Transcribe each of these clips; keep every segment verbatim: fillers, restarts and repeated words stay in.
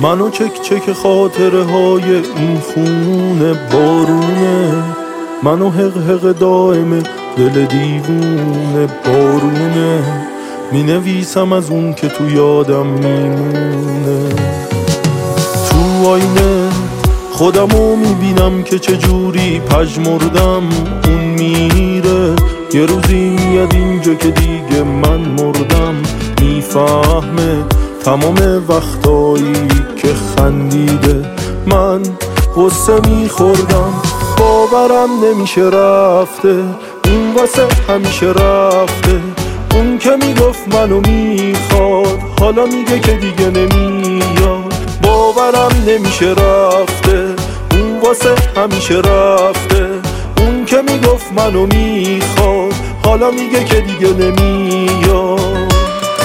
منو چک چک خاطره های این خونه بارونه، منو حق حق دائم دل دیوونه بارونه، می نویسم از اون که تو یادم میمونه. تو آینه خودمو میبینم که چجوری پژمردم، اون میره یه روزی میاد اینجا که دیگه من مردم، میفهمه تمام وقتایی که خندیده من غصه میخوردم. باورم نمیشه رفته اون واسه همیشه رفته، اون که میگفت منو میخواد حالا میگه که دیگه نمیاد. باورم نمیشه رفته اون واسه همیشه رفته، اون که میگفت منو میخواد حالا میگه که دیگه نمیاد.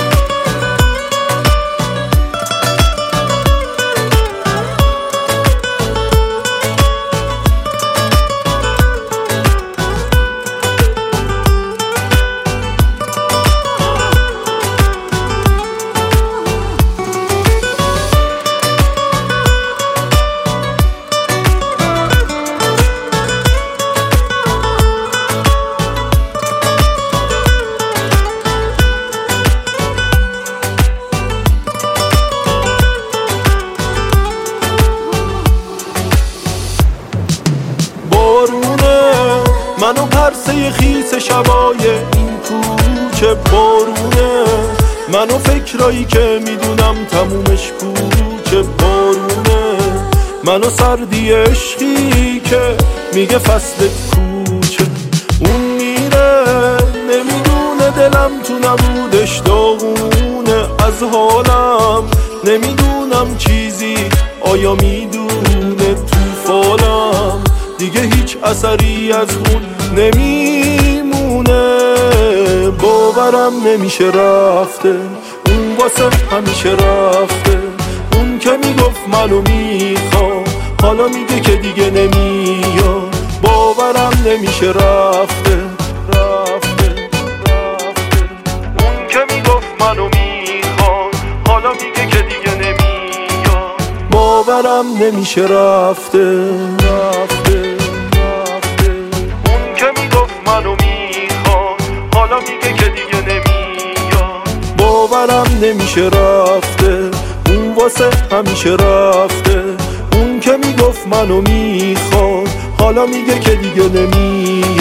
منو پرسه خیس شبای این کوچه بارونه، منو فکرایی که میدونم تمومش کوچه بارونه، منو سردی عشقی که میگه فصل کوچه. اون میره نمیدونه دلم تو نبودش داغونه از حالم، نمیدونم چیزی آیا میدونه تو فالم، دیگه هیچ اثری از اون نمیمونه. باورم نمیشه رفته اون واسه همیشه رفته، اون که میگفت منو میخواد حالا میگه که دیگه نمیاد. باورم نمیشه رفته رفته رفته، اون که میگفت منو میخواد حالا میگه که دیگه نمیاد. باورم نمیشه رفته رفته منو میخواد حالا میگه که دیگه نمیاد. باورم نمیشه رفته اون واسه همیشه رفته، اون که میگفت منو میخواد حالا میگه که دیگه نمیاد.